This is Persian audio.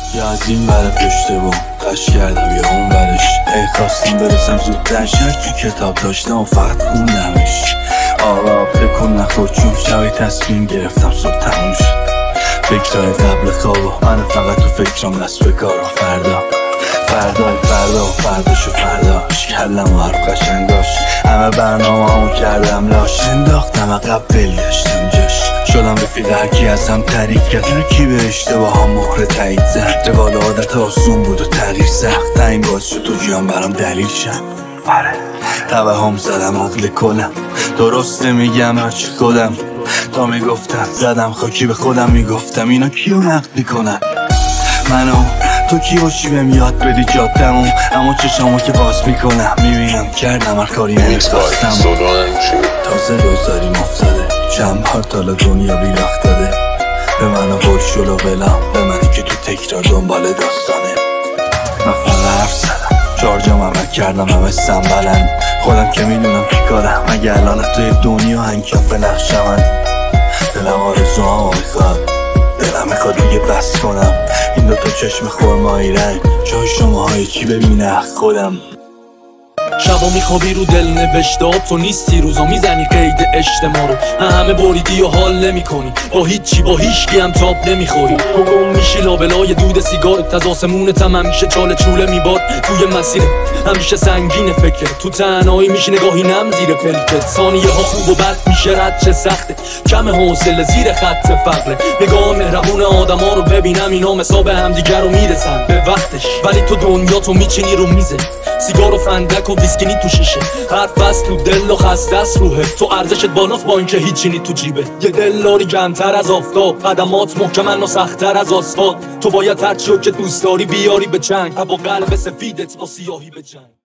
یا از این بره پشته بوم قش کردم یا اون برش خواستم برسم زودتر شد تو کتاب داشتم و فقط خوندمش. آقا بکن نخور چون شبی تصمیم گرفتم صبح تموم شد. فکرهای قبل خواب من فقط تو فکرم دست به کار. فردا و فرداش و فرداش کلم و حرف قشنگاش همه برنامه همو کردم لاش. انداختم عقب ول گشتم جاش. شدم رفیق هرکی ازم تعریف کرد کی به اشتباه هم مهر تایید زد. روال عادت آسون بود و تغییر سخت این باز شد تو جیان برام دلیل شد. توهم زدم عقل کنم درسته میگم هرچی خودم تا میگفتم زدم خاکی به خودم میگفتم اینا کیو نقد میکنن منو تو کی باشی بهم یاد بدی جادمو اما چشمو که باز میکنم میبینم کردم هر کاری نمیخواستم. تازه روزداریم افتاده چند بار تالا دنیا بیراخت داده به منو بول شلو بلام به منی که تو تکرار دنبال داستانه. من فقط حرف زدم شارجام عمل کردم همه سنبلن خودم که میدونم که کارم اگه الان توی دنیا هنگکف نقشم من دلم آرزوام میخواد دلم میخواد دیگه بس کنم این دوتا چشم خرمایی رنگ جای شماهای چی ببینه خودم. شبا میخوابی رو دل نوشته ها تو نیستی روزا میزنی قید اجتماع رو همه بریدی و حال نمی کنی با هیچی با هیچکی هم تاب نمیخوری تو گم میشی لابلای دود سیگارت از آسمونت هم همیشه چاله چوله میباد توی مسیر همیشه سنگین فکر تو تنهایی میشی نگاهی نم زیر پلکت ثانیه ها خوب و بد میشه رد چه سخته کم حوصله زیر خط فقره نگاه مهربون آدما رو ببینم اینا مسا به همدیگر رو میرسن به وقتش ولی تو دنیا تو میچینی رو میزه سیگار و فندک و ویسکینی تو شیشه حرف بس تو دل و خسته است روحه تو ارزشت بالاست با اینکه هیچی نی تو جیبه یه دل داری کمتر از آفتاب قدمات محکمن و سخت‌تر از آسفالت تو باید هرچی رو که دوست داری بیاری به چنگ با قلب سفیدت با سیاهی به جنگ.